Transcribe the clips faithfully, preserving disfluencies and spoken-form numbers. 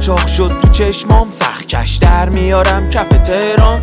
چاق شد تو چشمام، سخکش در میارم کف تهران.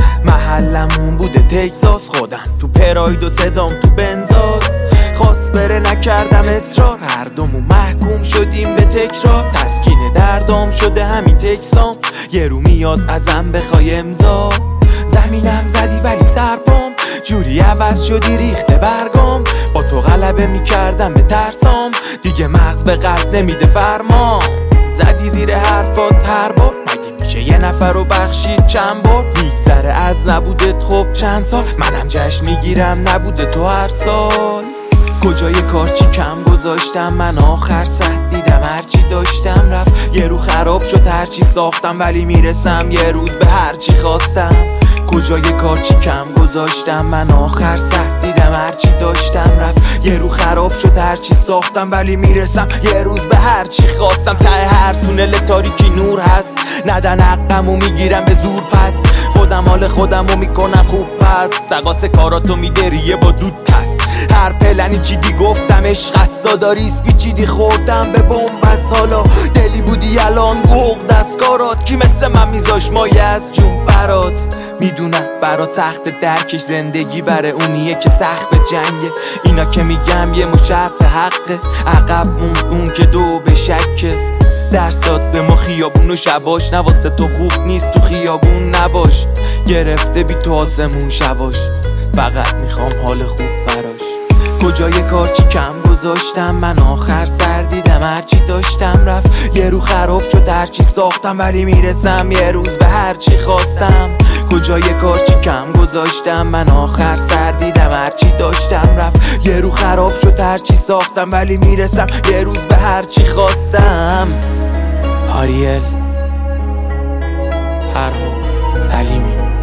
محلمون بوده تگزاس، خودم تو پراید و صدام تو بنزاس. خواست بره نکردم اصرار، هر دومون محکوم شدیم به تکرار. تسکین دردام شده همین تکسام، یه رو میاد ازم بخوای امضا. زمینم زدی ولی سرپام، جوری عوض شدی ریخته برگام. با تو غلبه میکردم به ترسام، دیگه مغز به قلب نمیده فرمان. زدی زیر حرفات هر بار، مگه میشه یه نفر رو بخشید چند بار؟ میگذره از نبودت خب چند سال، منم جشن میگیرم نبوده تو هر سال. کجای کار چی کم گذاشتم من آخر سر دیدم، هرچی داشتم رفت یه رو خراب شد، هرچی ساختم ولی میرسم یه روز به هرچی خواستم. کجای کار چی کم گذاشتم من آخر سر دیدم، هرچی داشتم رفت یه رو خراب شد، هرچی ساختم ولی میرسم یه روز به هرچی خواستم. ته هر تونل تاریکی نور هست، ندن حقمو میگیرم به زور، پس خودم حال خودمو میکنم خوب، پس سقاس کاراتو میدریه با دود. پس هر پلنی چیدی گفتم عشق است، داری سپیچیدی خوردم به بومبست. حالا دلی بودی الان گوغ دستکارات، کی مثل من میذاش مایه از جون برات. میدونم برات سخت درکش، زندگی بره اونیه که سخت به جنگه. اینا که میگم یه مشرف حقه، عقب موند اون که دو به شکه. درسات به ما خیابون و شباش، نواسه تو خوب نیست تو خیابون نباش. گرفته بی تو آسمون شباش، فقط میخوام حال خوب براش. کجای کار چی کم گذاشتم من آخر سر دیدم، هرچی داشتم رفت یه رو خراب شد، هرچی ساختم ولی میرسم یه روز به هرچی خواستم. کجای کار چی کم گذاشتم من آخر سر دیدم، هرچی داشتم رفت یه رو خراب شد، هرچی ساختم ولی میرسم یه روز به هرچی خواستم. آریل پرهام سلیمی.